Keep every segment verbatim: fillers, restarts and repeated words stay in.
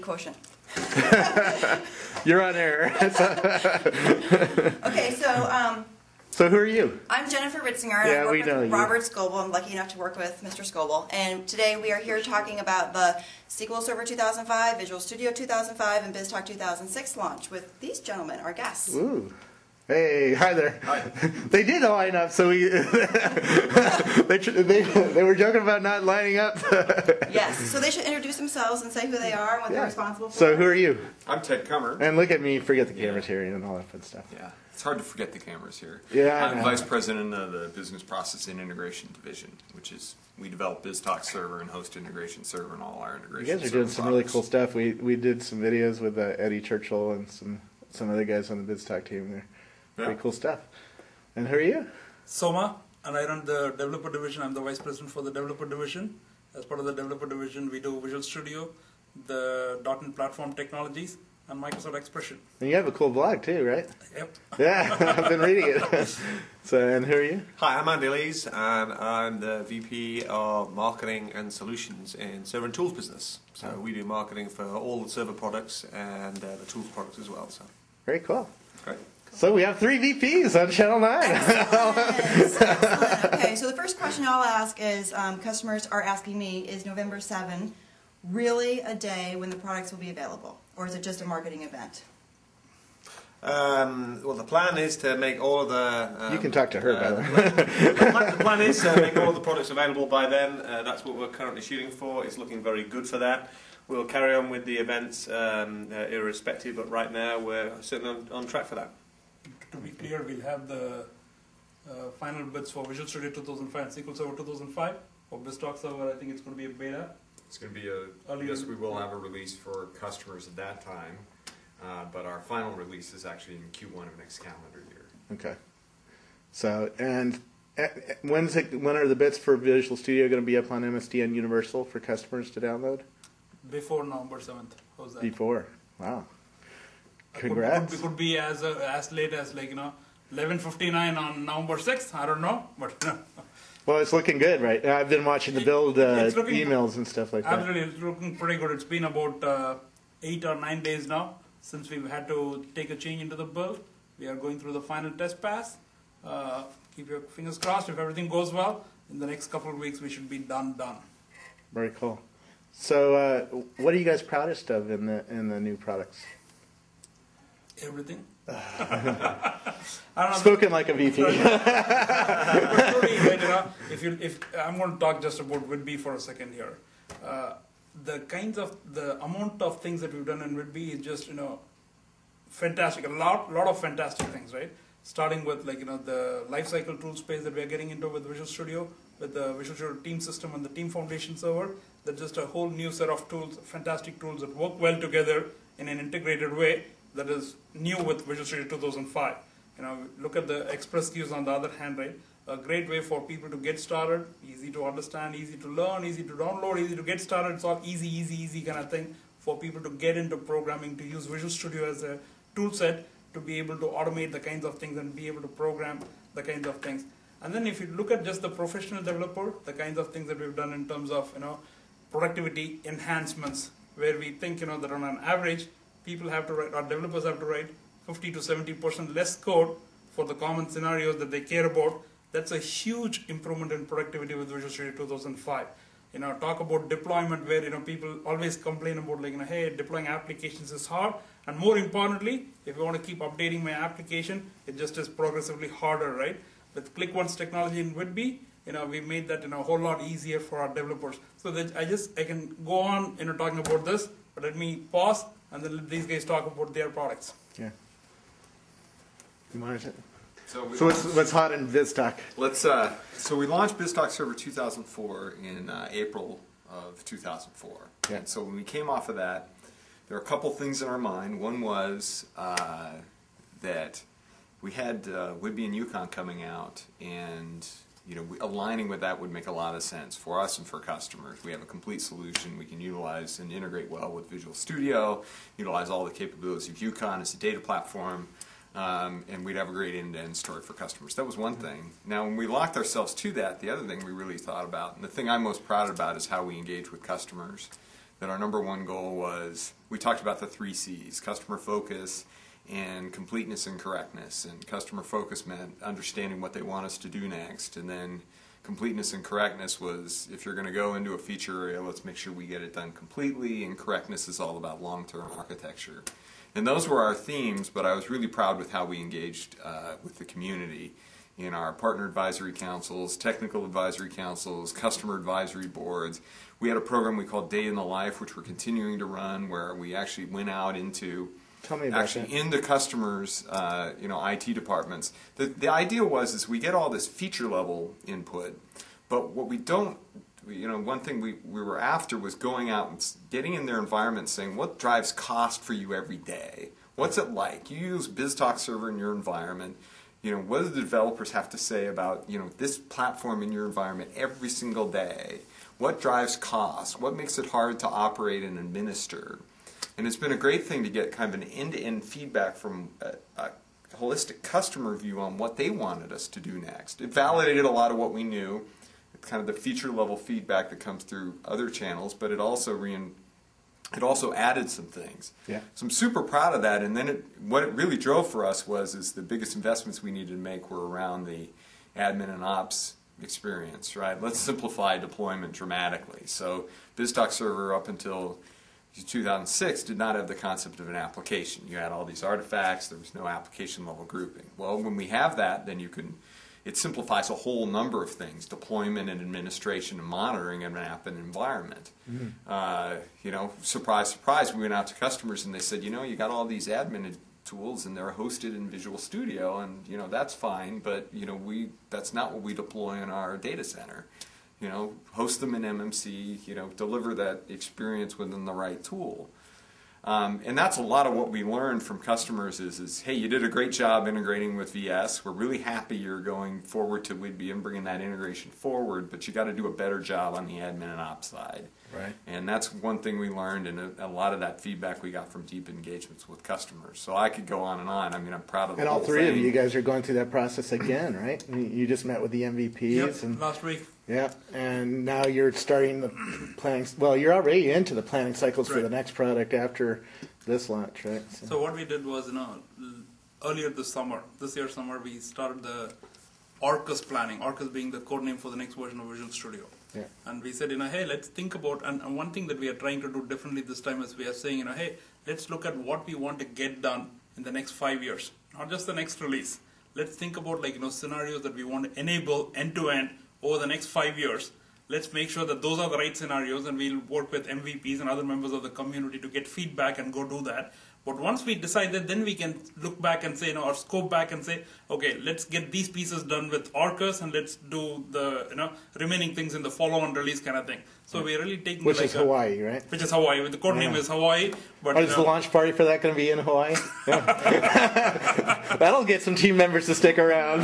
quotient. You're on air. Okay, so um, so who are you? I'm Jennifer Ritzinger, and Yeah, I work we with know you. Robert Scoble. I'm lucky enough to work with Mister Scoble. And today we are here talking about the S Q L Server two thousand five, Visual Studio two thousand five, and BizTalk two thousand six launch with these gentlemen, our guests. Ooh. Hey, hi there. Hi. They did line up, so we they, they they were joking about not lining up. Yes, so they should introduce themselves and say who they are and what Yeah. they're responsible for. So who are you? I'm Ted Kummer. And look at me, forget the Yeah. cameras here and all that fun stuff. Yeah, it's hard to forget the cameras here. Yeah, I I'm know. Vice President of the Business Process and Integration Division, which is, we develop BizTalk Server and host integration server and all our You integration guys are doing server some really products. cool stuff. We we did some videos with uh, Eddie Churchill and some some other guys on the BizTalk team. They're Yeah. pretty cool stuff. And who are you? Soma, and I run the developer division. I'm the vice president for the developer division. As part of the developer division, we do Visual Studio, the .dot net platform technologies, and Microsoft Expression. And you have a cool blog too, right? Yep. Yeah, I've been reading it. So, and who are you? Hi, I'm Andy Lees, and I'm the V P of Marketing and Solutions in Server and Tools business. So we do marketing for all the server products and uh, the tools products as well. So Very cool. great. So we have three V Ps on Channel nine. Excellent. Excellent. Okay, so the first question I'll ask is, um, customers are asking me, is November seventh really a day when the products will be available? Or is it just a marketing event? Um, well, the plan is to make all of the. Um, You can talk to her, uh, by the way. the, plan, the plan is to make all of the products available by then. Uh, that's what we're currently shooting for. It's looking very good for that. We'll carry on with the events um, uh, irrespective, but right now we're certainly on, on track for that. To be clear, we'll have the uh, final bits for Visual Studio two thousand five and S Q L Server two thousand five. For BizTalk Server, I think it's going to be a beta. It's going to be a, Earlier. yes, we will have a release for customers at that time, uh, but our final release is actually in Q one of next calendar year. Okay. So, and uh, when's it, when are the bits for Visual Studio going to be up on M S D N Universal for customers to download? Before November seventh. How's that? Before. Wow. Could- Congrats. Could, could be as uh, as late as like you know eleven fifty-nine on November sixth. I don't know, but you know, Well, it's looking good, right? I've been watching the build uh, It's looking- emails and stuff like that. absolutely, it's looking pretty good. It's been about uh, eight or nine days now since we've had to take a change into the build. We are going through the final test pass. Uh, keep your fingers crossed. If everything goes well, in the next couple of weeks we should be done. Done. Very cool. So, uh, what are you guys proudest of in the in the new products? Everything. I don't know. Spoken like a V P. But truly, right, you know, if you, if I'm going to talk just about Whidbey for a second here, uh, the kinds of the amount of things that we've done in Whidbey is just you know fantastic. A lot, lot of fantastic things, right? Starting with like you know the lifecycle tool space that we are getting into with Visual Studio, with the Visual Studio Team System and the Team Foundation server. That's just a whole new set of tools, fantastic tools that work well together in an integrated way. That is new with Visual Studio two thousand five. You know, look at the Express queues on the other hand, right? A great way for people to get started, easy to understand, easy to learn, easy to download, easy to get started. It's all easy, easy, easy kind of thing for people to get into programming, to use Visual Studio as a tool set to be able to automate the kinds of things and be able to program the kinds of things. And then if you look at just the professional developer, the kinds of things that we've done in terms of, you know, productivity enhancements, where we think, you know, that on an average, people have to write, or developers have to write fifty to seventy percent less code for the common scenarios that they care about. That's a huge improvement in productivity with Visual Studio two thousand five. You know, talk about deployment where, you know, people always complain about like, you know, hey, deploying applications is hard. And more importantly, if you want to keep updating my application, it just is progressively harder, right? With ClickOnce technology in Whidbey, you know, we made that, you know, a whole lot easier for our developers. So that I just, I can go on, you know, talking about this, but let me pause and then let these guys talk about their products. Yeah. You want to? So, we So what's launched- what's hot in BizTalk? let's. Uh, so we launched BizTalk Server two thousand four in uh, April of two thousand four. Yeah. And so when we came off of that, there were a couple things in our mind. One was uh, that we had uh, Whidbey and Yukon coming out, and you know, we, aligning with that would make a lot of sense for us and for customers. We have a complete solution. We can utilize and integrate well with Visual Studio, utilize all the capabilities of Yukon as a data platform, um, and we'd have a great end-to-end story for customers. That was one thing. Now, when we locked ourselves to that, the other thing we really thought about, and the thing I'm most proud about, is how we engage with customers. that our number one goal was, we talked about the three C's, customer focus and completeness and correctness. And customer focus meant understanding what they want us to do next. And then completeness and correctness was, if you're going to go into a feature area, let's make sure we get it done completely. And correctness is all about long-term architecture. And those were our themes, but I was really proud with how we engaged uh, with the community in our partner advisory councils, technical advisory councils, customer advisory boards. We had a program we called Day in the Life, which we're continuing to run, where we actually went out into Tell me about actually that. in the customers, uh, you know, I T departments. The the idea was is we get all this feature level input, but what we don't, you know, one thing we, we were after was going out and getting in their environment, saying what drives cost for you every day. What's it like? You use BizTalk Server in your environment. You know, what do the developers have to say about, you know, this platform in your environment every single day? What drives cost? What makes it hard to operate and administer? And it's been a great thing to get kind of an end-to-end feedback from a, a holistic customer view on what they wanted us to do next. It validated a lot of what we knew, kind of the feature level feedback that comes through other channels, but it also rein It also added some things. Yeah. So I'm super proud of that. And then it, what it really drove for us was is the biggest investments we needed to make were around the admin and ops experience, right? Let's simplify deployment dramatically. So BizTalk Server up until two thousand six did not have the concept of an application. You had all these artifacts. There was no application level grouping. Well, when we have that, then you can it simplifies a whole number of things, deployment and administration and monitoring of an app and environment. Mm-hmm. uh, you know, surprise, surprise, we went out to customers and they said, you know, you got all these admin tools and they're hosted in Visual Studio and, you know, that's fine, but, you know, we that's not what we deploy in our data center. You know, host them in M M C, you know, deliver that experience within the right tool. Um, and that's a lot of what we learned from customers is, is, hey, you did a great job integrating with V S. We're really happy you're going forward to Whidbey and bringing that integration forward, but you got to do a better job on the admin and ops side. Right. And that's one thing we learned, and a, a lot of that feedback we got from deep engagements with customers. So I could go on and on. I mean, I'm proud of the And whole all three thing. of you guys are going through that process again, right? You you just met with the M V Ps. Yep, and last week. Yeah, and now you're starting the planning. Well, you're already into the planning cycles for Right. the next product after this launch, right? So what we did was, you know, l- earlier this summer, this year summer, we started the Orcus planning. Orcus being the code name for the next version of Visual Studio. Yeah. And we said, you know, hey, let's think about, and, and one thing that we are trying to do differently this time is we are saying, you know, hey, let's look at what we want to get done in the next five years, not just the next release. Let's think about, like, you know, scenarios that we want to enable end to end over the next five years. Let's make sure that those are the right scenarios, and we'll work with M V Ps and other members of the community to get feedback and go do that. But once we decide that, then we can look back and say, you know, or scope back and say, okay, let's get these pieces done with Orcus, and let's do the, you know, remaining things in the follow-on release kind of thing. So we're really taking Which like is a- Hawaii, right? Which is Hawaii. The code name Yeah. is Hawaii. But Oh, you is know, the launch party for that going to be in Hawaii? Yeah. That'll get some team members to stick around.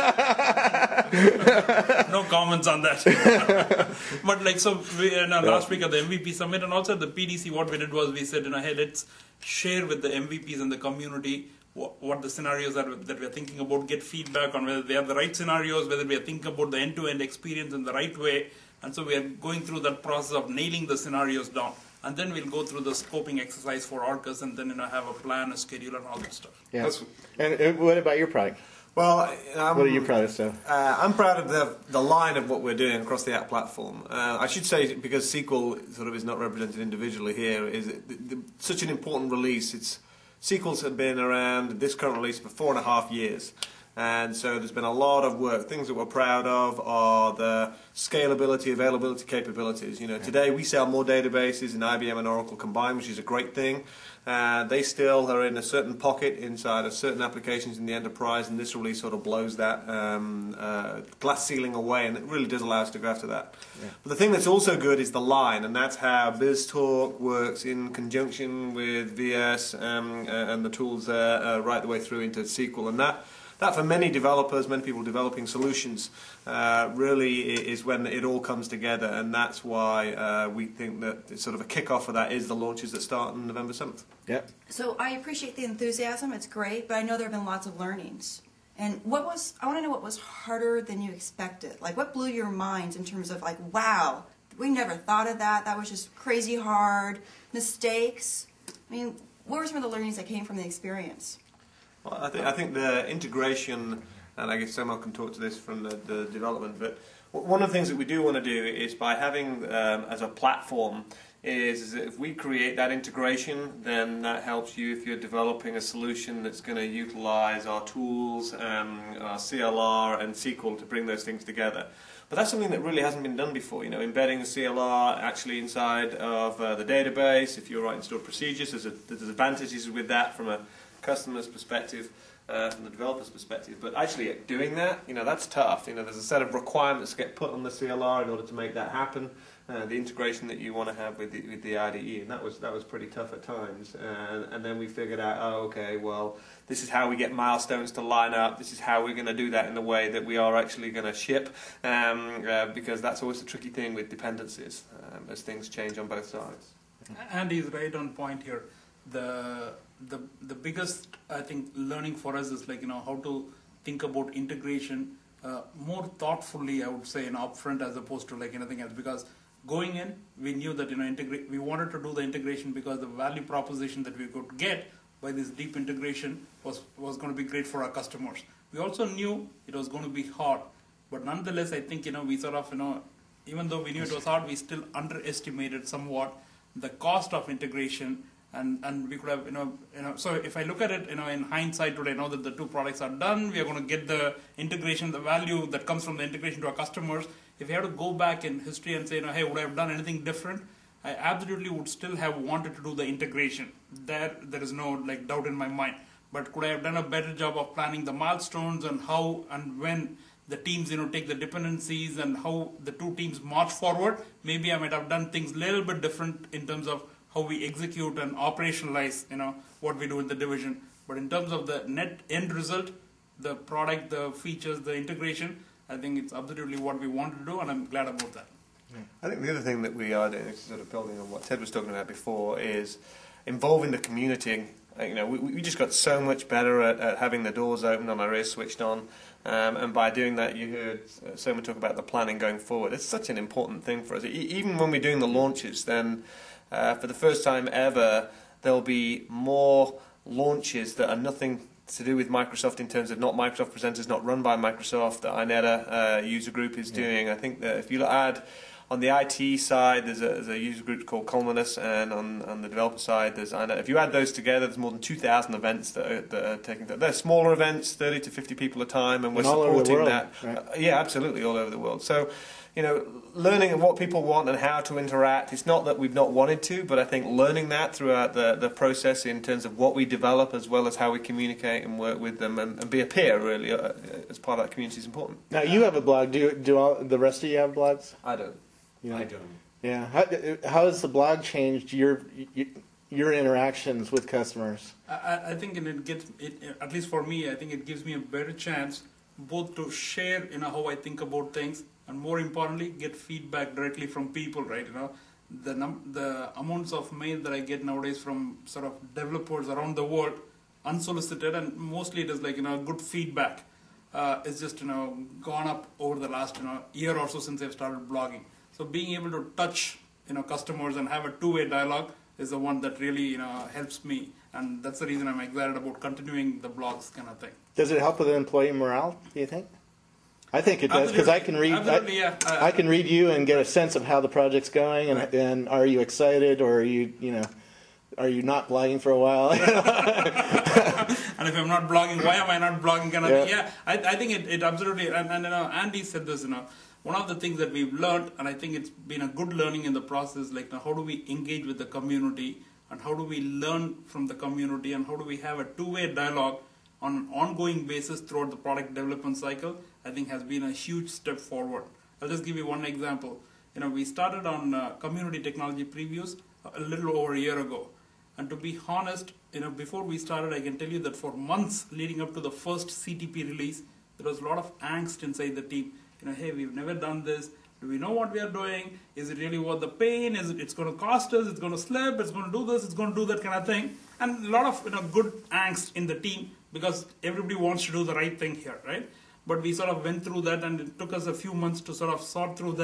no comments on that. But like, so we, you know, last week at the M V P summit and also at the P D C, what we did was we said, you know, hey, let's share with the M V Ps and the community what, what the scenarios are that we're thinking about, get feedback on whether they are the right scenarios, whether we are thinking about the end-to-end experience in the right way. And so we are going through that process of nailing the scenarios down. And then we'll go through the scoping exercise for Orcus and then, you know, have a plan, a schedule, and all that stuff. Yeah. That's- And, and what about your product? Well, um, What are you proudest of? Uh, I'm proud of the the line of what we're doing across the app platform. Uh, I should say, because S Q L sort of is not represented individually here, is it, the, the, such an important release. It's S Q Ls have been around this current release for four and a half years. And so there's been a lot of work. Things that we're proud of are the scalability, availability capabilities. You know, today we sell more databases in I B M and Oracle combined, which is a great thing. Uh, they still are in a certain pocket inside of certain applications in the enterprise, and this release sort of blows that um, uh, glass ceiling away, and it really does allow us to go after that. Yeah. But the thing that's also good is the line, and that's how BizTalk works in conjunction with V S um, uh, and the tools there uh, right the way through into S Q L, and that That, for many developers, many people developing solutions, uh, really is when it all comes together, and that's why uh, we think that sort of a kickoff of that is the launches that start on November seventh. Yep. So I appreciate the enthusiasm. It's great, but I know there have been lots of learnings. And what was, I want to know what was harder than you expected. Like, what blew your minds in terms of, like, wow, we never thought of that. That was just crazy hard. Mistakes. I mean, what were some of the learnings that came from the experience? Well, I think I think the integration, and I guess Samuel can talk to this from the, the development, but w- one of the things that we do want to do is by having um, as a platform is, is that if we create that integration, then that helps you if you're developing a solution that's going to utilize our tools, um, our C L R and S Q L to bring those things together. But that's something that really hasn't been done before. You know, embedding the C L R actually inside of uh, the database. If you're writing stored procedures, there's, a, there's advantages with that from a customer's perspective, uh, from the developer's perspective. But actually, doing that, you know, that's tough. You know, there's a set of requirements that get put on the C L R in order to make that happen. Uh, the integration that you want to have with the, with the I D E, and that was that was pretty tough at times. And, and then we figured out, oh, okay, well, this is how we get milestones to line up. This is how we're going to do that in the way that we are actually going to ship, um, uh, because that's always the tricky thing with dependencies, um, as things change on both sides. Andy's right on point here. The the the biggest, I think, learning for us is like, you know, how to think about integration uh, more thoughtfully, I would say, you know, upfront as opposed to like anything else. Because going in, we knew that, you know, integrate. We wanted to do the integration because the value proposition that we could get by this deep integration was was going to be great for our customers. We also knew it was going to be hard, but nonetheless, I think, you know, we sort of, you know, even though we knew it was hard, we still underestimated somewhat the cost of integration. And, and we could have, you know, you know, so if I look at it, you know, in hindsight today, now that the two products are done, we are going to get the integration, the value that comes from the integration to our customers. If we have to go back in history and say, you know, hey, would I have done anything different? I absolutely would still have wanted to do the integration. There, there is no like doubt in my mind. But could I have done a better job of planning the milestones and how and when the teams, you know, take the dependencies and how the two teams march forward? Maybe I might have done things a little bit different in terms of how we execute and operationalize, you know, what we do in the division. But in terms of the net end result, the product, the features, the integration, I think it's absolutely what we wanted to do, and I'm glad about that. I think the other thing that we are doing, sort of building on what Ted was talking about before, is involving the community. You know, we, we just got so much better at, at having the doors open and our ears switched on, um, and by doing that, you heard uh, Soma talk about the planning going forward. It's such an important thing for us. E- even when we're doing the launches, then uh, for the first time ever, there'll be more launches that are nothing to do with Microsoft in terms of not Microsoft presenters, not run by Microsoft, that Ineta uh, user group is doing. I think that if you add on the I T side, there's a, there's a user group called Columnus, and on, on the developer side, there's Ineta. If you add those together, there's more than two thousand events that are, that are taking place. They're smaller events, thirty to fifty people a time, and we're And all over the supporting world, that. right? Uh, yeah, absolutely, all over the world. So, you know, learning what people want and how to interact. It's not that we've not wanted to, but I think learning that throughout the, the process in terms of what we develop as well as how we communicate and work with them and, and be a peer, really, uh, as part of that community is important. Now you have a blog. Do do all the rest of you have blogs? I don't. You know? I don't. Yeah. How, how has the blog changed your your interactions with customers? I, I think it gets it, at least for me, I think it gives me a better chance both to share, you know, how I think about things, and more importantly, get feedback directly from people, right? You know, the num- the amounts of mail that I get nowadays from sort of developers around the world, unsolicited, and mostly it is like, you know, good feedback. Uh, it's just, you know, gone up over the last, you know, year or so since I've started blogging. So being able to touch, you know, customers and have a two-way dialogue is the one that really, you know, helps me, and that's the reason I'm excited about continuing the blogs kind of thing. Does it help with employee morale? Do you think? I think it does, because I can read. Absolutely, I, yeah. Uh, I can read you and get a sense of how the project's going, and, and are you excited, or are you, you know, are you not blogging for a while? And if I'm not blogging, why am I not blogging? Kind of Yeah. thing. Yeah, I, I think it, it absolutely. And, and you know, Andy said this. You know, one of the things that we've learned, and I think it's been a good learning in the process, like, you know, how do we engage with the community, and how do we learn from the community, and how do we have a two-way dialogue on an ongoing basis throughout the product development cycle, I think has been a huge step forward. I'll just give you one example. You know, we started on uh, community technology previews a little over a year ago. And to be honest, you know, before we started, I can tell you that for months leading up to the first C T P release, there was a lot of angst inside the team. You know, hey, we've never done this. Do we know what we are doing? Is it really worth the pain? Is it, it's going to cost us? It's going to slip? It's going to do this? It's going to do that kind of thing? And a lot of, you know, good angst in the team, because everybody wants to do the right thing here, right? But we sort of went through that, and it took us a few months to sort of sort through that.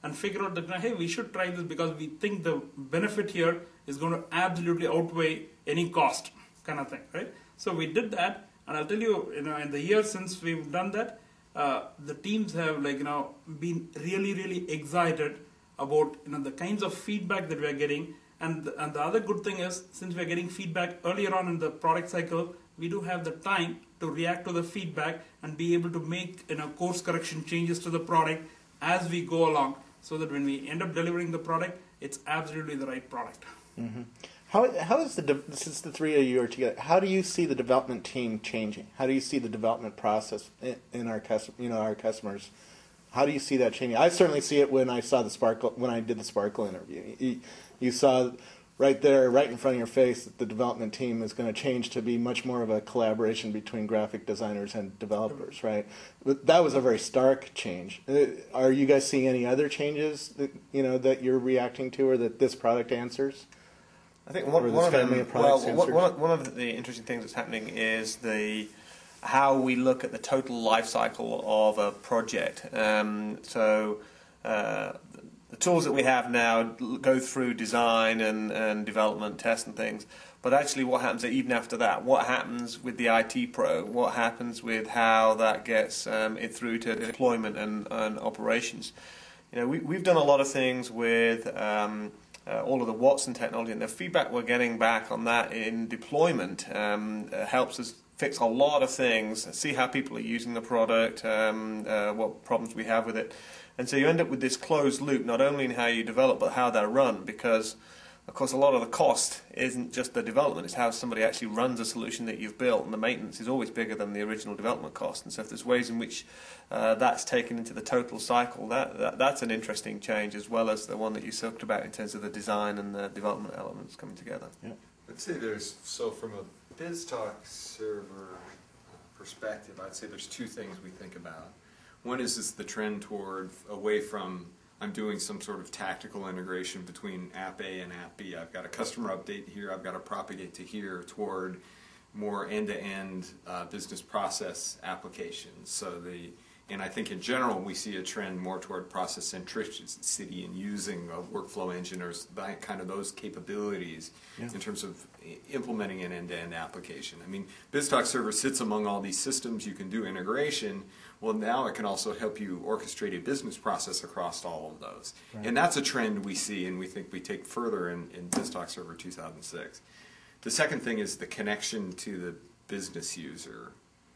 and figure out that, hey, we should try this because we think the benefit here is going to absolutely outweigh any cost, kind of thing, right? So we did that, and I'll tell you, you know, in the years since we've done that, uh, the teams have like you know been really, really excited about you know the kinds of feedback that we are getting, and the, and the other good thing is since we are getting feedback earlier on in the product cycle, we do have the time to react to the feedback and be able to make you know course correction changes to the product as we go along, so that when we end up delivering the product, it's absolutely the right product. Mm-hmm. How how is the de- since the three of you are together? How do you see the development team changing? How do you see the development process in, in our custom, you know, our customers? How do you see that changing? I certainly see it when I saw the Sparkle when I did the Sparkle interview. You, you saw right there, right in front of your face, that the development team is going to change to be much more of a collaboration between graphic designers and developers, right? But that was a very stark change. Are you guys seeing any other changes that you know that you're reacting to, or that this product answers? I think one, Or one, of, this them, family of well, products one, answered? one of- one of the interesting things that's happening is the how we look at the total life cycle of a project. Um, so uh, the tools that we have now go through design and, and development, test and things, but actually what happens even after that? What happens with the I T pro? What happens with how that gets um, it through to deployment and, and operations? You know, we, we've done a lot of things with um, uh, all of the Watson technology, and the feedback we're getting back on that in deployment um, uh, helps us fix a lot of things, see how people are using the product, um, uh, what problems we have with it. And so you end up with this closed loop, not only in how you develop, but how they're run, because, of course, a lot of the cost isn't just the development, it's how somebody actually runs a solution that you've built, and the maintenance is always bigger than the original development cost. And so if there's ways in which uh, that's taken into the total cycle, that, that that's an interesting change, as well as the one that you talked about in terms of the design and the development elements coming together. Yeah. I'd say there's, so from a BizTalk server perspective, I'd say there's two things we think about. One is, is the trend toward away from I'm doing some sort of tactical integration between app A and app B. I've got a customer update here, I've got to propagate to here, toward more end-to-end uh, business process applications. So the and I think in general we see a trend more toward process centricity and using a workflow engine or that kind of those capabilities Yeah. in terms of implementing an end-to-end application. I mean, BizTalk Server sits among all these systems. You can do integration. Well, now it can also help you orchestrate a business process across all of those. Right. And that's a trend we see and we think we take further in, in BizTalk Server two thousand six. The second thing is the connection to the business user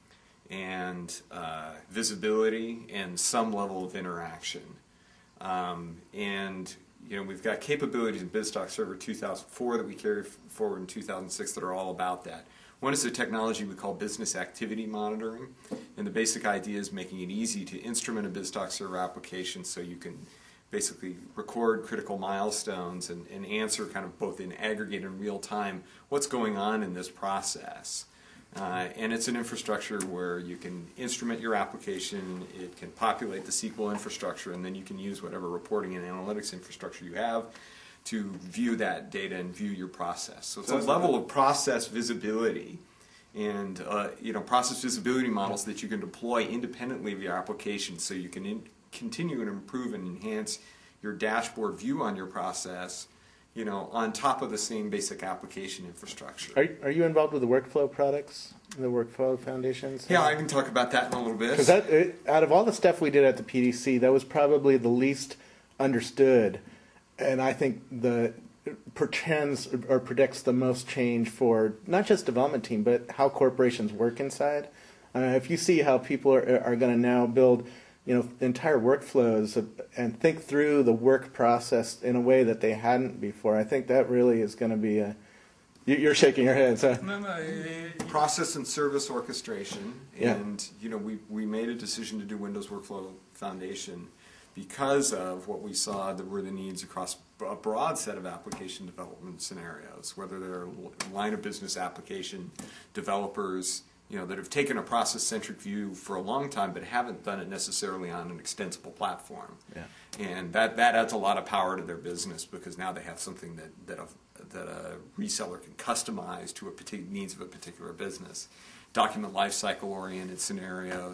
and uh, visibility and some level of interaction. Um, and you know, we've got capabilities in BizTalk Server two thousand four that we carry forward in two thousand six that are all about that. One is a technology we call business activity monitoring, and the basic idea is making it easy to instrument a BizTalk Server application so you can basically record critical milestones and, and answer kind of both in aggregate and real time what's going on in this process. Uh, and it's an infrastructure where you can instrument your application, it can populate the S Q L infrastructure, and then you can use whatever reporting and analytics infrastructure you have to view that data and view your process. So it's a level of process visibility and uh, you know process visibility models that you can deploy independently of your application, so you can in continue and improve and enhance your dashboard view on your process, you know, on top of the same basic application infrastructure. Are are you involved with the workflow products, the workflow foundations? Yeah, I can talk about that in a little bit. Because that, it, out of all the stuff we did at the P D C, that was probably the least understood, and I think the portends or predicts the most change for not just development team, but how corporations work inside. Uh, if you see how people are, are going to now build, you know, entire workflows of, and think through the work process in a way that they hadn't before, I think that really is going to be a. you- You're shaking your head. So. No, no, eh, eh, Process and service orchestration, Yeah. and you know we we made a decision to do Windows Workflow Foundation because of what we saw that were the needs across a broad set of application development scenarios, whether they're line of business application developers, you know, that have taken a process-centric view for a long time but haven't done it necessarily on an extensible platform. Yeah. And that, that adds a lot of power to their business because now they have something that, that, a, that a reseller can customize to a particular needs of a particular business. Document lifecycle oriented scenarios,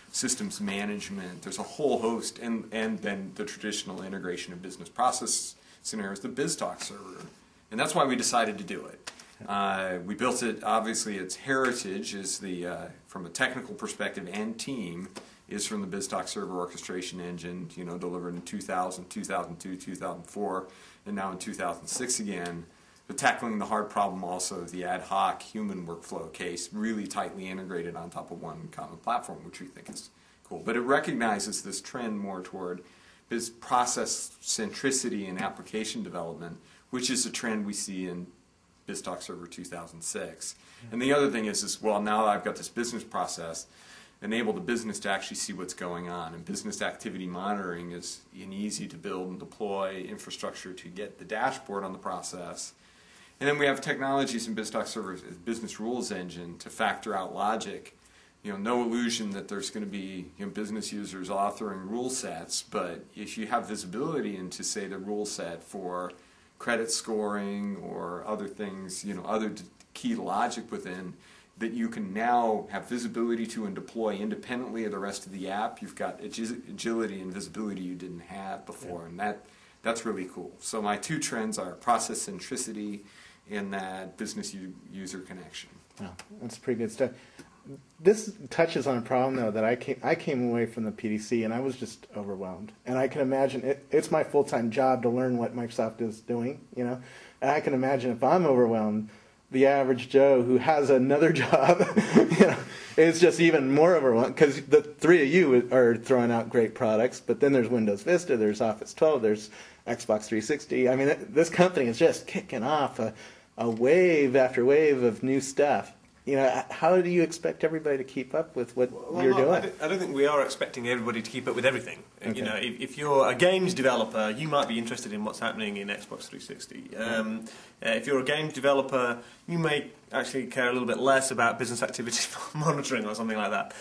systems management. There's a whole host, and, and then the traditional integration of business process scenarios, the BizTalk server. And that's why we decided to do it. Uh, we built it, obviously its heritage is the, uh, from a technical perspective and team, is from the BizTalk server orchestration engine, you know, delivered in two thousand, two thousand two, two thousand four, and now in two thousand six again. But tackling the hard problem also of the ad hoc human workflow case, really tightly integrated on top of one common platform, which we think is cool. But it recognizes this trend more toward biz process centricity in application development, which is a trend we see in BizTalk Server two thousand six. And the other thing is, is, well, now that I've got this business process, enable the business to actually see what's going on. And business activity monitoring is an easy to build and deploy infrastructure to get the dashboard on the process. And then we have technologies in BizTalk Server as business rules engine to factor out logic. You know, no illusion that there's going to be, you know, business users authoring rule sets, but if you have visibility into, say, the rule set for credit scoring or other things, you know, other key logic within, that you can now have visibility to and deploy independently of the rest of the app. You've got agility and visibility you didn't have before, yeah. and that that's really cool. So my two trends are process centricity and that business user connection. Wow, that's pretty good stuff. This touches on a problem, though, that I came, I came away from the P D C and I was just overwhelmed. And I can imagine, it, it's my full-time job to learn what Microsoft is doing, you know. And I can imagine if I'm overwhelmed, the average Joe who has another job, you know, is just even more overwhelmed, because the three of you are throwing out great products, but then there's Windows Vista, there's Office twelve, there's Xbox three sixty. I mean, it, this company is just kicking off a, a wave after wave of new stuff. You know, how do you expect everybody to keep up with what well, you're no, doing? I don't, I don't think we are expecting everybody to keep up with everything. Okay. You know, if, if you're a games developer, you might be interested in what's happening in Xbox three sixty. Um, uh, if you're a games developer, you may actually care a little bit less about business activity monitoring or something like that.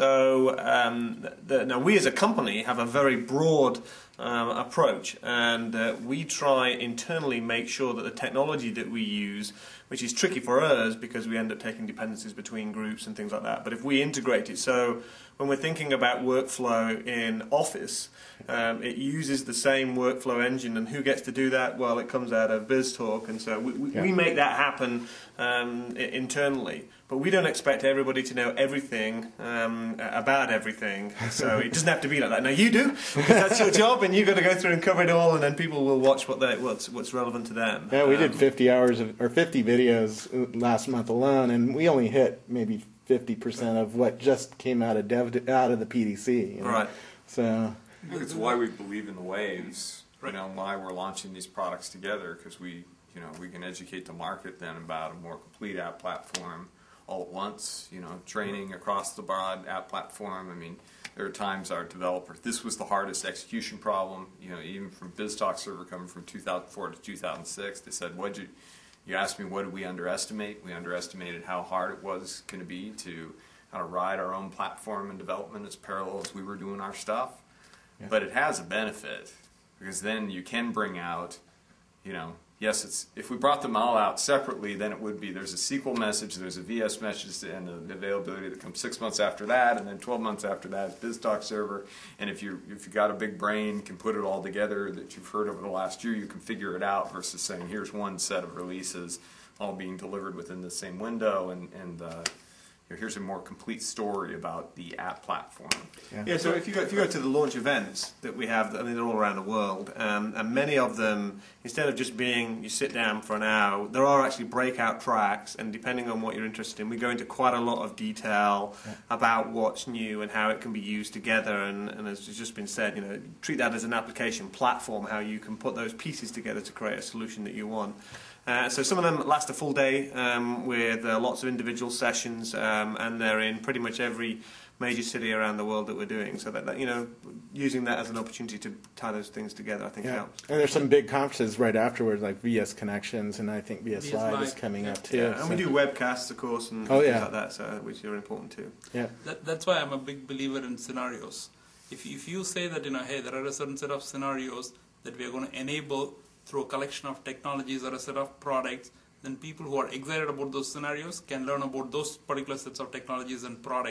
So um, the, now we as a company have a very broad um, approach, and uh, we try internally make sure that the technology that we use, which is tricky for us because we end up taking dependencies between groups and things like that, but if we integrate it, so when we're thinking about workflow in Office, um, it uses the same workflow engine, and who gets to do that? Well, it comes out of BizTalk, and so we, we, yeah. we make that happen um, internally. But we don't expect everybody to know everything um, about everything, so it doesn't have to be like that. Now you do, because that's your job, and you've got to go through and cover it all, and then people will watch what they, what's what's relevant to them. Yeah, we um, did fifty hours of, or fifty videos last month alone, and we only hit maybe fifty percent of what just came out of dev out of the P D C. You know? Right. So I think it's why we believe in the waves, you know, and why we're launching these products together, because we, you know, we can educate the market then about a more complete app platform all at once, you know, training across the broad app platform. I mean, there are times our developers, this was the hardest execution problem, you know, even from BizTalk Server coming from two thousand four to two thousand six, they said, what'd you, you asked me what did we underestimate? We underestimated how hard it was going to be to how to ride our own platform in development as parallel as we were doing our stuff. Yeah. But it has a benefit, because then you can bring out, you know, yes, it's if we brought them all out separately, then it would be there's a S Q L message, there's a V S message, and the availability that comes six months after that, and then twelve months after that, BizTalk Server. And if you if you got a big brain, can put it all together that you've heard over the last year, you can figure it out versus saying here's one set of releases all being delivered within the same window, and and uh, here's a more complete story about the app platform. Yeah, yeah so if you, go, if you go to the launch events that we have, I mean, they're all around the world, um, and many of them, instead of just being, you sit down for an hour, there are actually breakout tracks, and depending on what you're interested in, we go into quite a lot of detail yeah. about what's new and how it can be used together, and, and as has just been said, you know, treat that as an application platform, how you can put those pieces together to create a solution that you want. Uh, so some of them last a full day um, with uh, lots of individual sessions, um, and they're in pretty much every major city around the world that we're doing. So that, that you know, using that as an opportunity to tie those things together, I think yeah. helps. And there's some big conferences right afterwards, like V S Connections, and I think V S, V S Live, Live is coming yeah. up too. Yeah. And so. we do webcasts, of course, and oh, things yeah. like that, so, which are important too. Yeah. That, that's why I'm a big believer in scenarios. If if you say that, you know, hey, there are a certain set of scenarios that we are going to enable through a collection of technologies or a set of products, then people who are excited about those scenarios can learn about those particular sets of technologies and products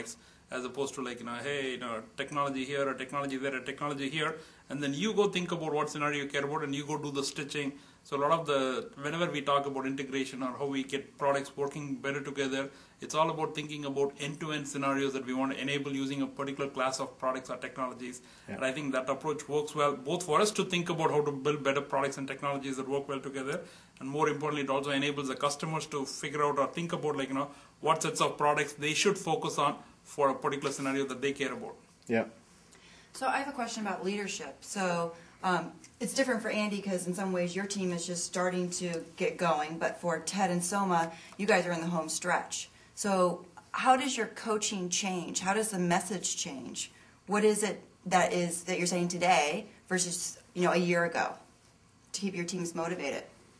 as opposed to like, you know, hey, you know, technology here, or technology there, or technology here, and then you go think about what scenario you care about, and you go do the stitching. So a lot of the, whenever we talk about integration or how we get products working better together, it's all about thinking about end-to-end scenarios that we want to enable using a particular class of products or technologies. Yeah. And I think that approach works well, both for us to think about how to build better products and technologies that work well together, and more importantly, it also enables the customers to figure out or think about, like, you know, what sets of products they should focus on for a particular scenario that they care about. Yeah. So I have a question about leadership. So um, it's different for Andy because in some ways your team is just starting to get going, but for Ted and Soma, you guys are in the home stretch. So how does your coaching change? How does the message change? What is it that is that you're saying today versus, you know, a year ago to keep your teams motivated?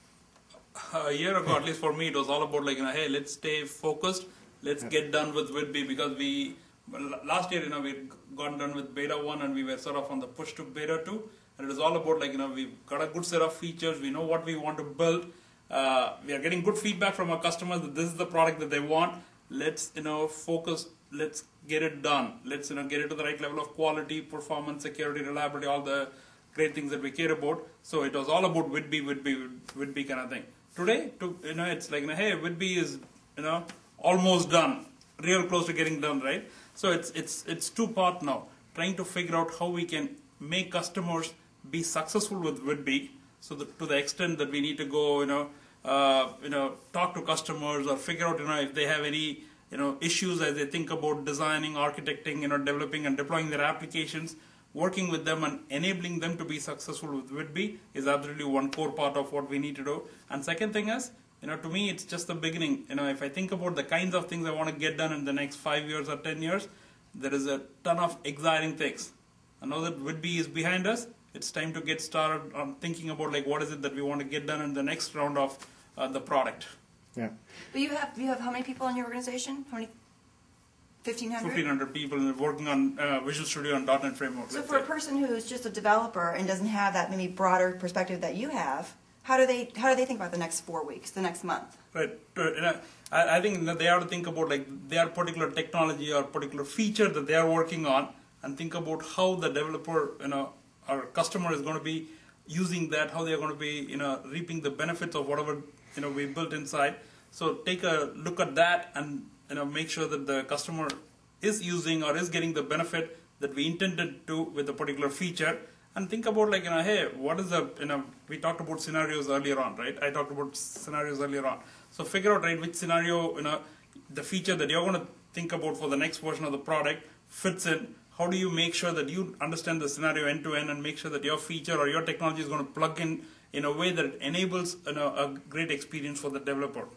A year ago, at least for me, it was all about like, you know, hey, let's stay focused. Let's Yeah. get done with Whitby, because we, well, last year, you know, we'd gotten done with beta one and we were sort of on the push to beta two. And it was all about like, you know, we've got a good set of features. We know what we want to build. Uh, we are getting good feedback from our customers that this is the product that they want. Let's, you know, focus. Let's get it done. Let's, you know, get it to the right level of quality, performance, security, reliability, all the great things that we care about. So it was all about Whitby, Whitby, Whitby kind of thing. Today, to, you know, it's like, you know, hey, Whitby is, you know, almost done, real close to getting done, right? So it's it's it's two part now, trying to figure out how we can make customers be successful with Whitby, so that to the extent that we need to go, you know, uh, you know, talk to customers or figure out, you know, if they have any, you know, issues as they think about designing, architecting, you know, developing and deploying their applications. Working with them and enabling them to be successful with Whitby is absolutely one core part of what we need to do. And second thing is, you know, to me, it's just the beginning. You know, if I think about the kinds of things I want to get done in the next five years or ten years, there is a ton of exciting things. And now that Whitby is behind us, it's time to get started on thinking about like what is it that we want to get done in the next round of uh, the product. Yeah. But you have you have how many people in your organization? How many? fifteen hundred? fifteen hundred people working on uh, Visual Studio and dot net Framework. So let's for a say. person who's just a developer and doesn't have that maybe broader perspective that you have, how do they how do they think about the next four weeks, the next month? Right. Uh, you know, I, I think that they have to think about like their particular technology or particular feature that they are working on, and think about how the developer, you know, or customer is going to be using that, how they are going to be, you know, reaping the benefits of whatever, you know, we built inside. So take a look at that and, you know, make sure that the customer is using or is getting the benefit that we intended to with a particular feature. And think about like, you know, hey, what is the, you know, we talked about scenarios earlier on, right? I talked about scenarios earlier on. So figure out, right, which scenario, you know, the feature that you're going to think about for the next version of the product fits in. How do you make sure that you understand the scenario end to end and make sure that your feature or your technology is going to plug in in a way that enables, you know, a great experience for the developer.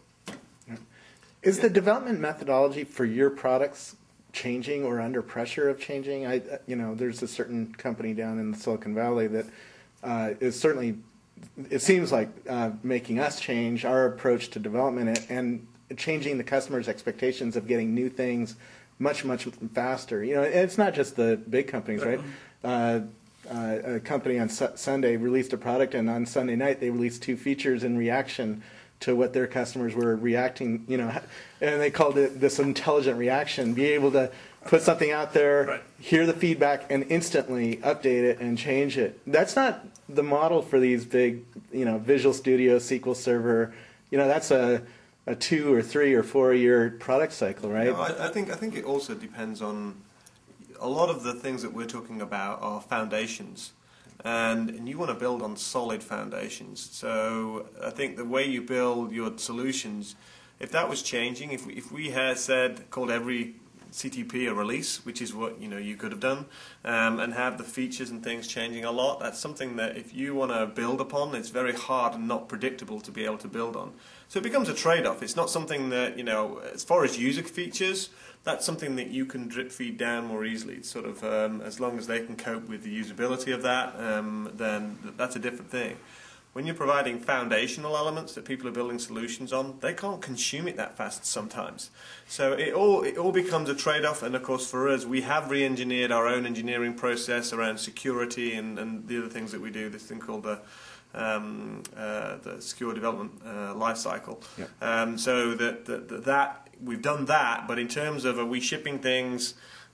Is the development methodology for your products changing or under pressure of changing? I, you know, there's a certain company down in Silicon Valley that uh, is certainly, it seems like uh, making us change our approach to development and changing the customer's expectations of getting new things much, much faster. You know, and it's not just the big companies, right? Uh, uh, a company on su- Sunday released a product, and on Sunday night they released two features in reaction to what their customers were reacting, you know, and they called it this intelligent reaction, be able to put something out there, Right. hear the feedback, and instantly update it and change it. That's not the model for these big, you know, Visual Studio, S Q L Server. You know, that's a, a two or three or four year product cycle, right? No, I, I think I think it also depends on a lot of the things that we're talking about are foundations. And, and you want to build on solid foundations. So I think the way you build your solutions, if that was changing, if we, if we had said, called every C T P a release, which is what you know you could have done, um, and have the features and things changing a lot, that's something that if you want to build upon, it's very hard and not predictable to be able to build on. So it becomes a trade-off. It's not something that, you know, as far as user features, that's something that you can drip feed down more easily. It's sort of, um, as long as they can cope with the usability of that, um, then that's a different thing. When you're providing foundational elements that people are building solutions on, they can't consume it that fast sometimes. So it all it all becomes a trade-off, and of course for us, we have re-engineered our own engineering process around security and, and the other things that we do, this thing called the um, uh, the secure development uh, lifecycle. Yeah. Um, so that, that, that we've done that, but in terms of are we shipping things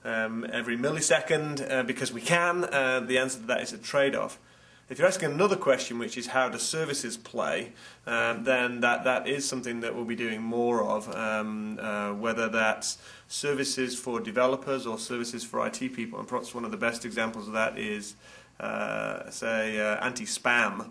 um, every millisecond uh, because we can, uh, the answer to that is a trade-off. If you're asking another question, which is how do services play, um, then that, that is something that we'll be doing more of, um, uh, whether that's services for developers or services for I T people. And perhaps one of the best examples of that is, uh, say, uh, anti-spam.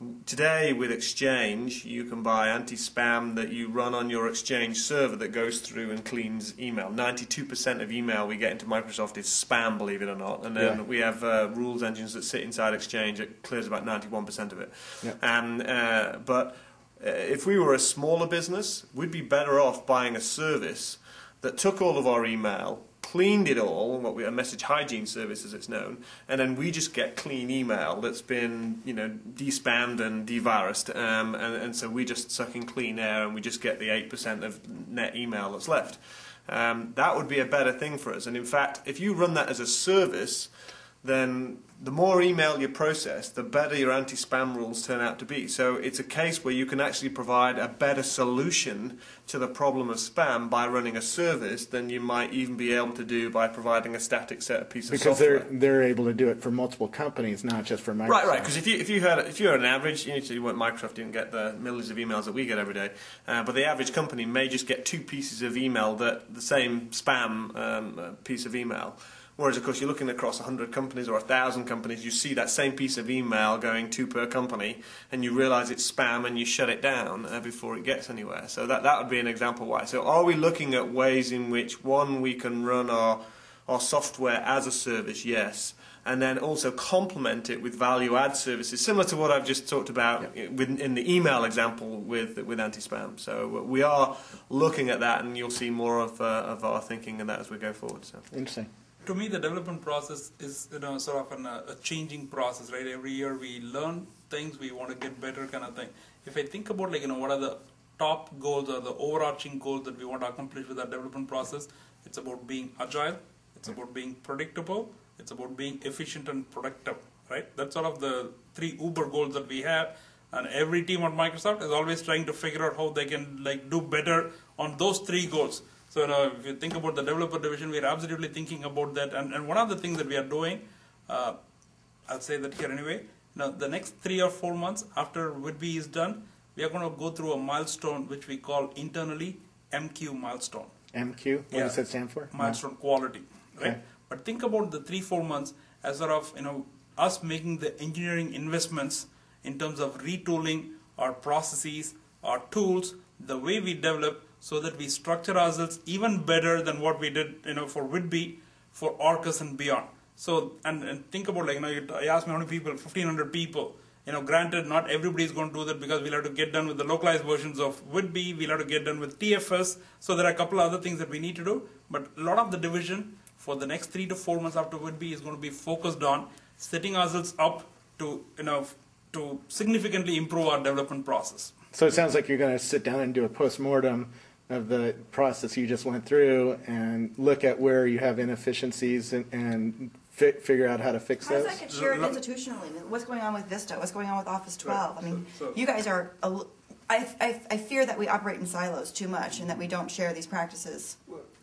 Today with Exchange, you can buy anti-spam that you run on your Exchange server that goes through and cleans email. ninety-two percent of email we get into Microsoft is spam, believe it or not. And then Yeah. we have uh, rules engines that sit inside Exchange that clears about ninety-one percent of it. Yeah. And, uh, but uh, if we were a smaller business, we'd be better off buying a service that took all of our email, cleaned it all, what we a message hygiene service as it's known, and then we just get clean email that's been, you know, de-spammed and de-virused, um, and, and so we just suck in clean air and we just get the eight percent of net email that's left. Um, that would be a better thing for us, and in fact, if you run that as a service, then the more email you process, the better your anti-spam rules turn out to be. So it's a case where you can actually provide a better solution to the problem of spam by running a service than you might even be able to do by providing a static set of piece of Because software. they're they're able to do it for multiple companies, not just for Microsoft. Right, right. Because if you if you had if you're an average, you know, so you want Microsoft didn't get the millions of emails that we get every day, uh, but the average company may just get two pieces of email that the same spam um, uh, piece of email. Whereas, of course, you're looking across one hundred companies or one thousand companies, you see that same piece of email going two per company, and you realise it's spam and you shut it down uh, before it gets anywhere. So that, that would be an example why. So are we looking at ways in which, one, we can run our, our software as a service? Yes. And then also complement it with value-add services, similar to what I've just talked about Yeah. with, in the email example with, with anti-spam. So we are looking at that, and you'll see more of, uh, of our thinking in that as we go forward. So. Interesting. To me, the development process is, you know, sort of an, uh, a changing process, right? Every year we learn things, we want to get better, kind of thing. If I think about, like, you know, what are the top goals or the overarching goals that we want to accomplish with our development process, it's about being agile, it's about being predictable, it's about being efficient and productive, right? That's sort of the three uber goals that we have, and every team at Microsoft is always trying to figure out how they can, like, do better on those three goals. So, you know, if you think about the developer division, we are absolutely thinking about that. And, and one of the things that we are doing, uh, I'll say that here anyway, now the next three or four months after Whidbey is done, we are going to go through a milestone which we call internally M Q milestone. M Q? What Yeah. does that stand for? Milestone quality, right? Okay. But think about the three, four months as sort of, you know, us making the engineering investments in terms of retooling our processes, our tools, the way we develop, so that we structure ourselves even better than what we did, you know, for Whidbey, for Orcus and beyond. So, and, and think about, like, you know, you you asked me how many people, fifteen hundred people. You know, granted, not everybody is going to do that because we'll have to get done with the localized versions of Whidbey, we'll have to get done with T F S, so there are a couple of other things that we need to do. But a lot of the division for the next three to four months after Whidbey is going to be focused on setting ourselves up to, you know, to significantly improve our development process. So it sounds like you're going to sit down and do a post-mortem of the process you just went through and look at where you have inefficiencies and, and fi figure out how to fix How does those? that get shared institutionally? What's going on with Vista? What's going on with Office twelve? I mean, So- so- you guys are, a l- I, I, I fear that we operate in silos too much and that we don't share these practices.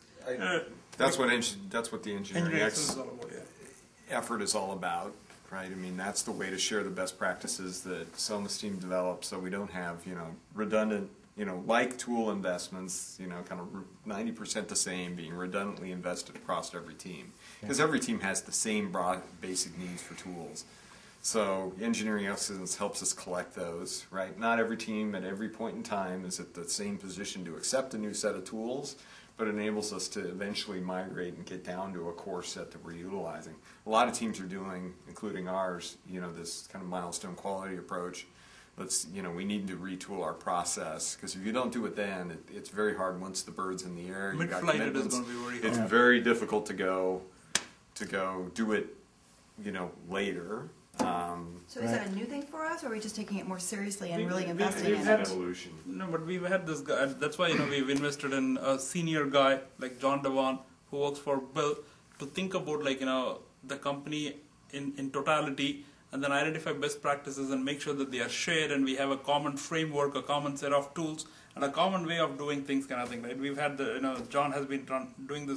Uh, That's what eng- that's what the engineering engineering ex- excellence is all about, yeah. effort is all about, right? I mean, that's the way to share the best practices that Soma's team develops, so we don't have, you know, redundant, you know, like tool investments, you know, kind of ninety percent the same, being redundantly invested across every team. Because every team has the same broad basic needs for tools. So engineering excellence helps us collect those, right? Not every team at every point in time is at the same position to accept a new set of tools, but enables us to eventually migrate and get down to a core set that we're utilizing. A lot of teams are doing, including ours, you know, this kind of milestone quality approach. Let's, you know, we need to retool our process, because if you don't do it then, it, it's very hard once the bird's in the air. You got Mid-flight it is commitments. going to be very hard. It's very difficult to go, to go do it, you know, later. Um, So is that a new thing for us, or are we just taking it more seriously and We- really we- investing we've in had- it? evolution. No, but we've had this guy. That's why, you know, we've invested in a senior guy like John Devon, who works for Bill, to think about, like, you know, the company in, in totality, and then identify best practices and make sure that they are shared, and we have a common framework, a common set of tools, and a common way of doing things, kind of thing. Right? We've had the, you know, John has been run, doing this role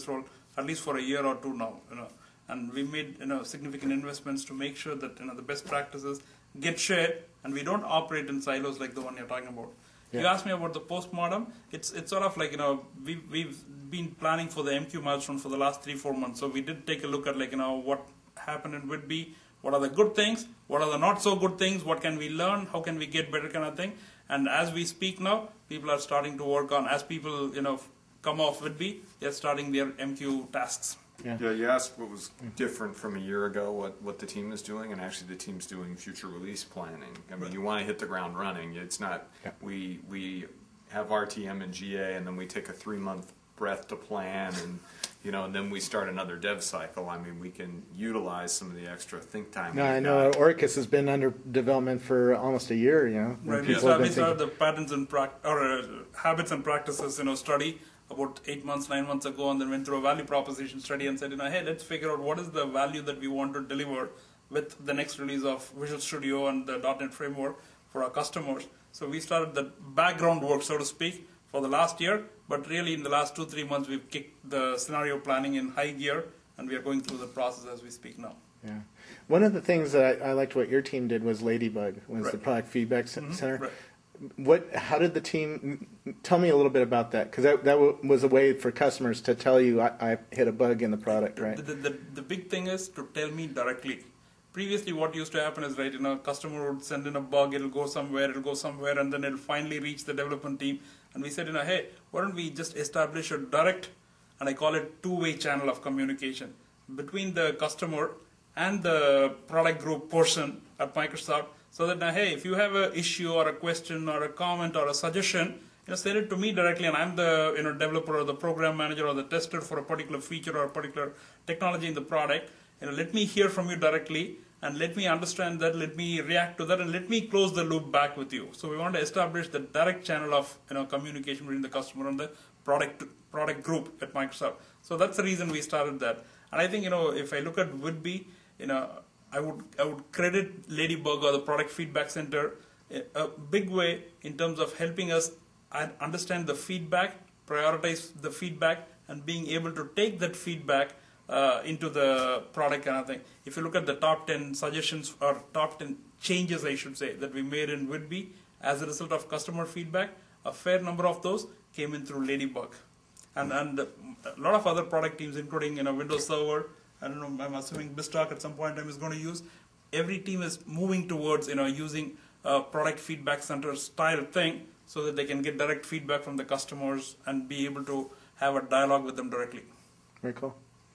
at least for a year or two now. You know, and we made you know significant investments to make sure that you know the best practices get shared, and we don't operate in silos like the one you're talking about. Yeah. You asked me about the postmortem. It's it's sort of like you know we we've been planning for the M Q milestone for the last three four months. So we did take a look at like you know what happened in Whitby. What are the good things? What are the not so good things? What can we learn? How can we get better, kind of thing? And as we speak now, people are starting to work on. As people you know come off Whitby, they're starting their M Q tasks. Yeah. Yeah, you asked what was different from a year ago, what, what the team is doing, and actually the team's doing future release planning. I mean, you want to hit the ground running. It's not, Yeah. we, we have R T M and G A, and then we take a three-month breath to plan, and, you know, and then we start another dev cycle. I mean, we can utilize some of the extra think time. No, we've I know got. Orcus has been under development for almost a year, you know. Right. We People have started, been we started thinking- the patterns and prac- or uh, habits and practices, you know, study about eight months, nine months ago, and then went through a value proposition study and said, you know, hey, let's figure out what is the value that we want to deliver with the next release of Visual Studio and the dot net framework for our customers. So we started the background work, so to speak, for the last year, but really in the last two, three months, we've kicked the scenario planning in high gear, and we are going through the process as we speak now. Yeah. One of the things that I, I liked what your team did was Ladybug, was the Right. product feedback c- Mhm. center. Right. What? How did the team? Tell me a little bit about that, because that that w- was a way for customers to tell you I, I hit a bug in the product, right? The, the, the, the big thing is to tell me directly. Previously, what used to happen is, right, you know, customer would send in a bug, it'll go somewhere, it'll go somewhere, and then it'll finally reach the development team. And we said, you know, hey, why don't we just establish a direct, and I call it two-way channel of communication between the customer and the product group person at Microsoft, so that now, hey, if you have an issue or a question or a comment or a suggestion, you know, send it to me directly, and I'm the you know developer or the program manager or the tester for a particular feature or a particular technology in the product. You know, let me hear from you directly, and let me understand that, let me react to that, and let me close the loop back with you. So we want to establish the direct channel of you know communication between the customer and the product product group at Microsoft. So that's the reason we started that. And I think you know if I look at Whitby, you know. I would I would credit Ladybug or the Product Feedback Center a big way in terms of helping us understand the feedback, prioritize the feedback, and being able to take that feedback uh, into the product kind of thing. If you look at the top ten suggestions or top ten changes, I should say, that we made in Whitby as a result of customer feedback, a fair number of those came in through Ladybug, and and a lot of other product teams, including you know Windows Server. I don't know, I'm assuming BizTalk at some point in time is going to use. Every team is moving towards, you know, using a product feedback center style thing so that they can get direct feedback from the customers and be able to have a dialogue with them directly. Very cool.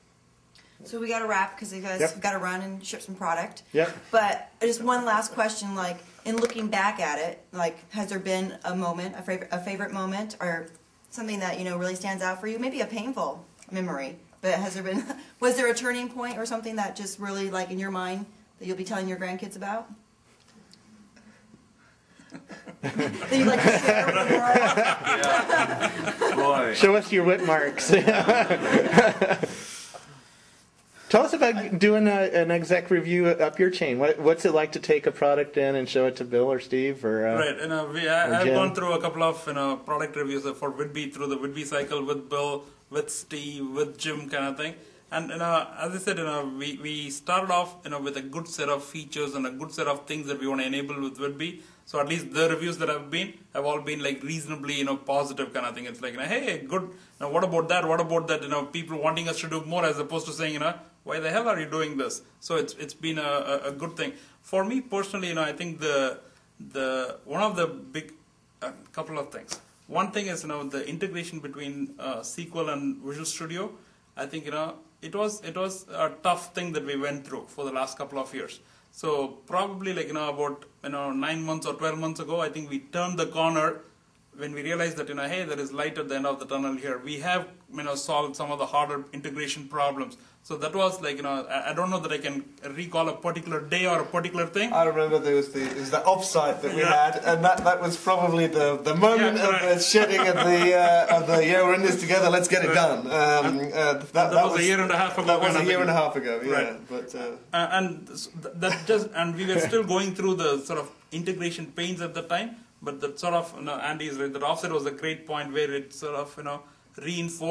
So we got to wrap because you guys Yep. got to run and ship some product. Yep. But just one last question, like in looking back at it, like has there been a moment, a favorite, a favorite moment, or something that you know really stands out for you? Maybe a painful memory, but has there been? Was there a turning point or something that just really, like in your mind, that you'll be telling your grandkids about? That you'd like to share with the world? Boy. Show us your whip marks. Tell us about doing a, an exec review up your chain. What, what's it like to take a product in and show it to Bill or Steve or? Uh, Right, you know, we, I, or I've Jim? gone through a couple of you know product reviews for Whitby through the Whitby cycle with Bill, with Steve, with Jim, kind of thing. And you know, as I said, you know, we, we started off you know with a good set of features and a good set of things that we want to enable with Whitby. So at least the reviews that have been have all been like reasonably you know positive kind of thing. It's like you know, hey, good. Now what about that? What about that? You know, people wanting us to do more as opposed to saying you know, why the hell are you doing this? So it's it's been a, a, a good thing for me personally. You know, I think the the one of the big a couple of things. One thing is you know the integration between uh, S Q L and Visual Studio. I think you know it was it was a tough thing that we went through for the last couple of years. So probably like you know about you know nine months or twelve months ago, I think we turned the corner when we realized that you know hey, there is light at the end of the tunnel here. We have you know solved some of the harder integration problems. So that was like you know I, I don't know that I can recall a particular day or a particular thing. I remember there was the there was that offsite that we Yeah. had, and that, that was probably the, the moment Yeah, of the correct. shedding of the uh, of the yeah we're in this together, let's get it done. Um, uh, that, that was a year and a half ago That was when a I year think- and a half ago, yeah. Right. But uh, Uh, and s- th- that just and we were still going through the sort of integration pains at the time, but that sort of you know Andy's right, that offset was a great point where it sort of you know reinforced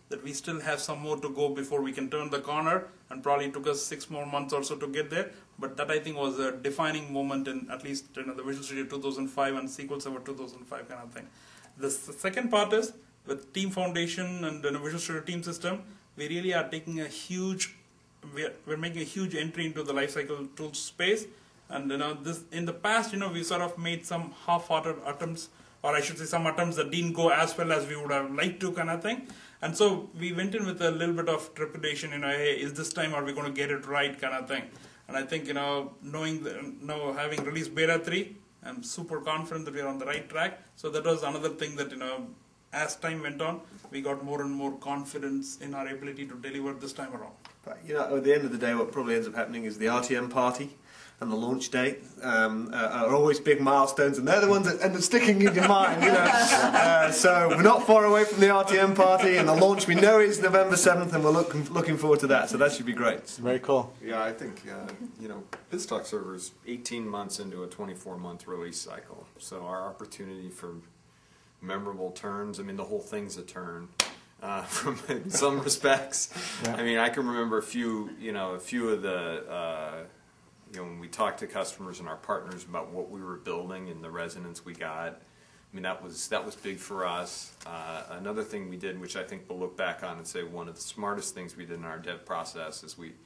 that we still have some more to go before we can turn the corner, and probably took us six more months or so to get there. But that, I think, was a defining moment in at least you know, the Visual Studio two thousand five and S Q L Server two thousand five kind of thing. The s- second part is, with Team Foundation and the Visual Studio Team System, we really are taking a huge, we're, we're making a huge entry into the lifecycle tools space. And you know, this in the past, you know, we sort of made some half-hearted attempts, or I should say some attempts that didn't go as well as we would have liked to, kind of thing. And so we went in with a little bit of trepidation, you know, hey, is this time, are we going to get it right, kind of thing. And I think, you know, knowing, the, you know, having released Beta three, I'm super confident that we're on the right track. So that was another thing that, you know, as time went on, we got more and more confidence in our ability to deliver this time around. But, you know, at the end of the day, what probably ends up happening is the R T M party and the launch date um, uh, are always big milestones, and they're the ones that end up sticking in your mind, you know. Uh, so we're not far away from the R T M party, and the launch we know is November seventh, and we're looking, looking forward to that, so that should be great. Very cool. Yeah, I think, uh, you know, BizTalk Server is eighteen months into a twenty-four month release cycle. So our opportunity for memorable turns, I mean, the whole thing's a turn. Uh, from in some respects, Yeah. I mean, I can remember a few, you know, a few of the, uh, you know, when we talked to customers and our partners about what we were building and the resonance we got. I mean, that was that was big for us. Uh, another thing we did, which I think we'll look back on and say one of the smartest things we did in our dev process, is we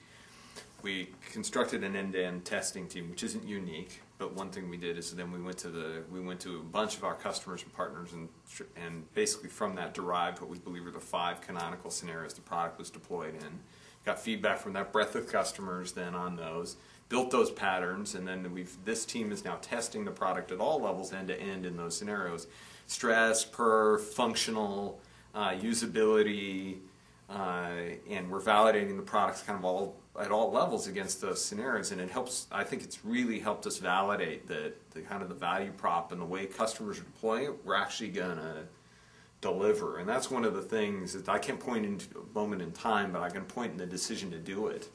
we constructed an end-to-end testing team, which isn't unique. But one thing we did is then we went to the we went to a bunch of our customers and partners, and and basically from that derived what we believe are the five canonical scenarios the product was deployed in. Got feedback from that breadth of customers then on those, built those patterns, and then we've this team is now testing the product at all levels end to end in those scenarios: stress, perf, functional, uh, usability, uh, and we're validating the products kind of all at all levels against those scenarios, and it helps. I think it's really helped us validate that the kind of the value prop and the way customers are deploying it, we're actually gonna deliver. And that's one of the things that I can't point into a moment in time, but I can point in the decision to do it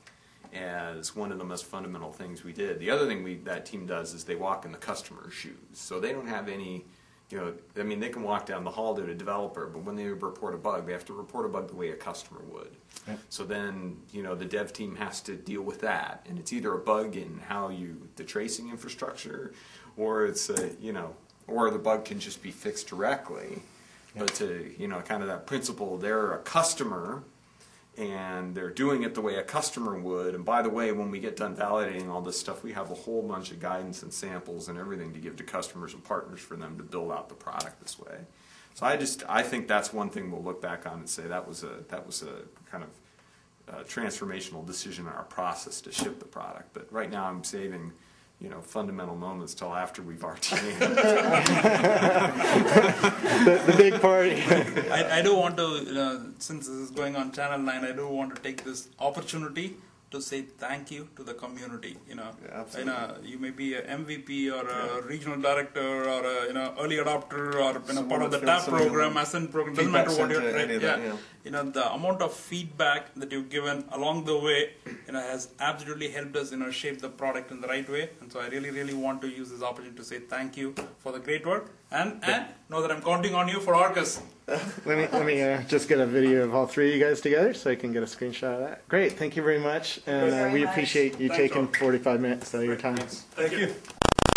as one of the most fundamental things we did. The other thing we that team does is they walk in the customer's shoes, so they don't have any. You know, I mean, they can walk down the hall to a developer, but when they report a bug, they have to report a bug the way a customer would. Yeah. So then, you know, the dev team has to deal with that, and it's either a bug in how you the tracing infrastructure, or it's a, you know, or the bug can just be fixed directly. Yeah. But to you know, kind of that principle, they're a customer, and they're doing it the way a customer would. And by the way, when we get done validating all this stuff, we have a whole bunch of guidance and samples and everything to give to customers and partners for them to build out the product this way. So I just I think that's one thing we'll look back on and say that was a that was a kind of uh, transformational decision in our process to ship the product. But right now I'm saving, you know, fundamental moments till after we've R T M'd. the, the big party. I, I do want to, you know, since this is going on Channel nine, I do want to take this opportunity to say thank you to the community. You know, Yeah, absolutely. you know, you may be a M V P or a regional director or a you know early adopter or you know, part of the Someone T A that's P feeling program, something, Ascent program. Doesn't feedback matter what you're center, right, any of yeah. that, yeah. You know, the amount of feedback that you've given along the way, you know, has absolutely helped us, you know, shape the product in the right way. And so I really, really want to use this opportunity to say thank you for the great work, and and know that I'm counting on you for Arcus. Let me let me uh, just get a video of all three of you guys together so I can get a screenshot of that. Great, thank you very much, and uh, Very we much. appreciate you Thanks, taking Rob. forty-five minutes of your time. Thank you.